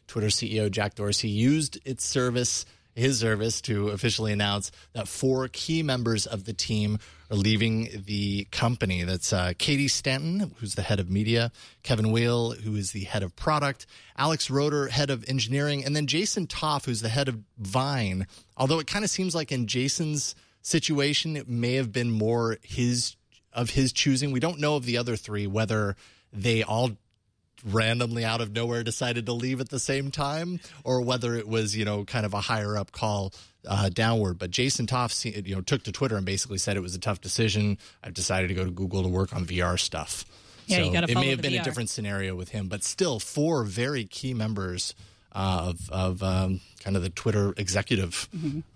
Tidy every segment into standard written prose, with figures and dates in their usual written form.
Twitter CEO Jack Dorsey used his service to officially announce that 4 key members of the team are leaving the company. That's Katie Stanton, who's the head of media, Kevin Whale, who is the head of product, Alex Roeder, head of engineering, and then Jason Toff, who's the head of Vine. Although it kind of seems like in Jason's situation, it may have been more his choosing. We don't know of the other 3, whether they all randomly out of nowhere decided to leave at the same time, or whether it was, kind of a higher up call downward. But Jason Toff, took to Twitter and basically said it was a tough decision. I've decided to go to Google to work on VR stuff. Yeah, so you gotta it follow may have the been VR. a different scenario with him, but still 4 very key members of kind of the Twitter executive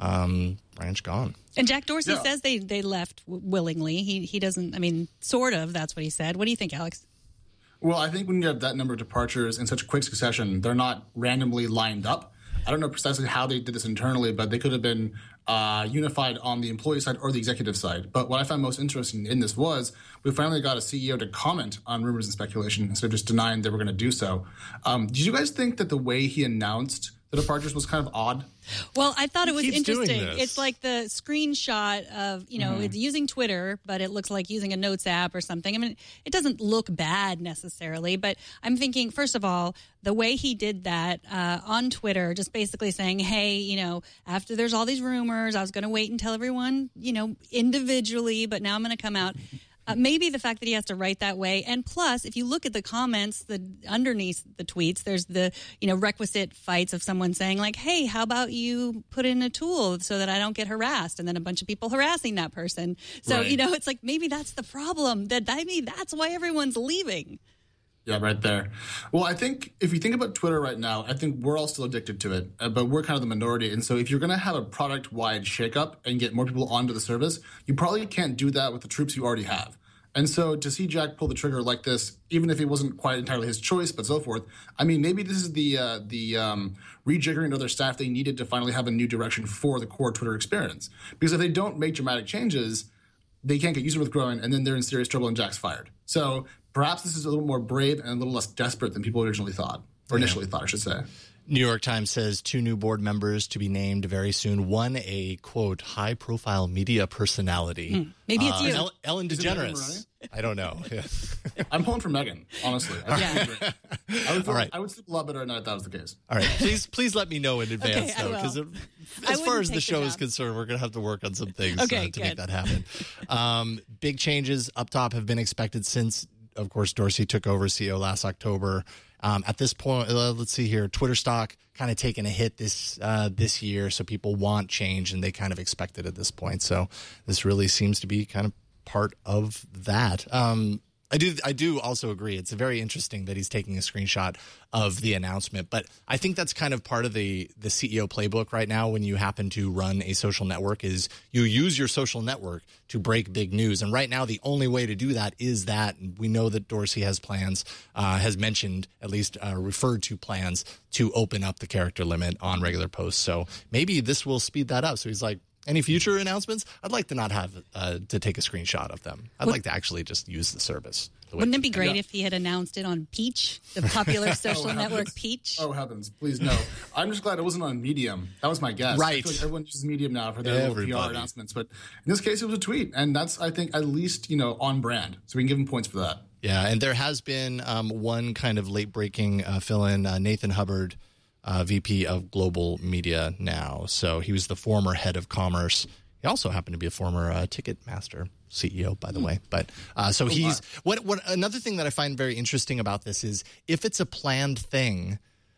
branch gone. And Jack Dorsey says they left willingly. He doesn't, sort of, that's what he said. What do you think, Alex? Well, I think when you have that number of departures in such quick succession, they're not randomly lined up. I don't know precisely how they did this internally, but they could have been unified on the employee side or the executive side. But what I found most interesting in this was we finally got a CEO to comment on rumors and speculation instead of just denying they were going to do so. Did you guys think that the way he announced the departures was kind of odd? Well, I thought it was keeps doing interesting. this. It's like the screenshot of, it's using Twitter, but it looks like using a Notes app or something. It doesn't look bad necessarily, but I'm thinking, first of all, the way he did that on Twitter, just basically saying, hey, after there's all these rumors, I was going to wait and tell everyone, individually, but now I'm going to come out. Maybe the fact that he has to write that way. And plus, if you look at the comments underneath the tweets, there's the, requisite fights of someone saying like, hey, how about you put in a tool so that I don't get harassed? And then a bunch of people harassing that person. So, Right. it's like maybe that's the problem. That's why everyone's leaving. Yeah, right there. Well, I think if you think about Twitter right now, I think we're all still addicted to it, but we're kind of the minority. And so if you're going to have a product-wide shakeup and get more people onto the service, you probably can't do that with the troops you already have. And so to see Jack pull the trigger like this, even if it wasn't quite entirely his choice, but so forth, maybe this is the rejiggering of their staff they needed to finally have a new direction for the core Twitter experience. Because if they don't make dramatic changes, they can't get user growth growing, and then they're in serious trouble and Jack's fired. So perhaps this is a little more brave and a little less desperate than people originally thought, or initially thought, I should say. New York Times says 2 new board members to be named very soon. One, a, quote, high-profile media personality. Maybe it's you. Ellen Is it Meghan DeGeneres. I don't know. I'm pulling for Meghan, honestly. I would sleep a lot better at night if that was the case. All right. Please let me know in advance, Okay, I though, because will. as far as take the the show is job. concerned, we're going to have to work on some things Okay, to make good. that happen. Big changes up top have been expected since, of course, Dorsey took over CEO last October. At this point, let's see here, Twitter stock kind of taking a hit this year, so people want change, and they kind of expect it at this point. So this really seems to be kind of part of that. I do also agree. It's very interesting that he's taking a screenshot of the announcement, but I think that's kind of part of the CEO playbook right now when you happen to run a social network is you use your social network to break big news. And right now, the only way to do that is that. And we know that Dorsey has plans, has mentioned, at least referred to plans to open up the character limit on regular posts. So maybe this will speed that up. So he's like, any future announcements? I'd like to not have to take a screenshot of them. I'd like to actually just use the service. Wouldn't it be great if he had announced it on Peach, the popular social network Peach? Oh, heavens. Please, no. I'm just glad it wasn't on Medium. That was my guess. Right. I feel like everyone uses Medium now for their little PR announcements. But in this case, it was a tweet. And that's, I think, at least, on brand. So we can give him points for that. Yeah, and there has been one kind of late-breaking fill-in, Nathan Hubbard, VP of Global Media now. So he was the former head of commerce. He also happened to be a former Ticketmaster CEO, by the way. But so he's what another thing that I find very interesting about this is if it's a planned thing,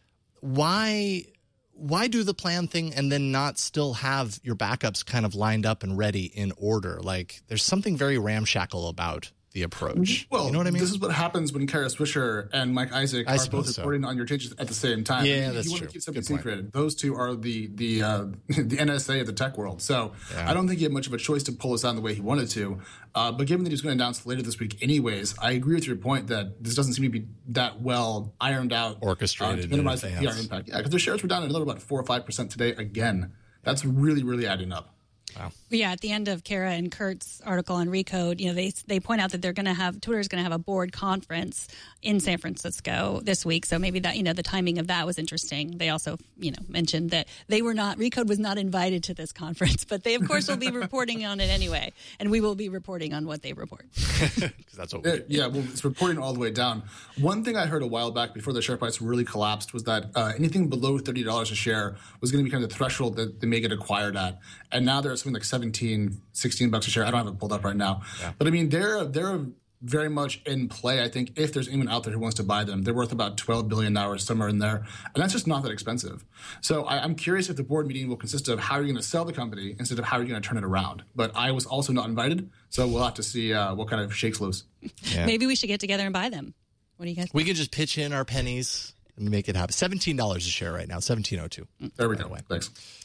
why do the planned thing and then not still have your backups kind of lined up and ready in order? Like there's something very ramshackle about the approach. Well, you know what I mean? This is what happens when Kara Swisher and Mike Isaac are both reporting on your changes at the same time. Yeah, that's you true. want to keep something secret. Those two are the NSA of the tech world. So I don't think he had much of a choice to pull us out in the way he wanted to. But given that he was going to announce later this week anyways, I agree with your point that this doesn't seem to be that well ironed out. Orchestrated to minimize the PR impact. Yeah, because the shares were down another about 4 or 5% today again. That's really, really adding up. Wow. Yeah, at the end of Kara and Kurt's article on Recode, they point out that Twitter's going to have a board conference in San Francisco this week. So maybe that, the timing of that was interesting. They also, mentioned that Recode was not invited to this conference, but they of course will be reporting on it anyway. And we will be reporting on what they report. Because that's what we do. Yeah, well, it's reporting all the way down. One thing I heard a while back before the share price really collapsed was that anything below $30 a share was going to be kind of the threshold that they may get acquired at. And now they're at something like $17, $16 a share. I don't have it pulled up right now. Yeah. But I mean, they're very much in play. I think if there's anyone out there who wants to buy them, they're worth about $12 billion, somewhere in there. And that's just not that expensive. So I'm curious if the board meeting will consist of how you're going to sell the company instead of how you're going to turn it around. But I was also not invited, so we'll have to see what kind of shakes loose. Yeah. Maybe we should get together and buy them. What do you guys think? We could just pitch in our pennies and make it happen. $17 a share right now, $17.02. There we go. Thanks.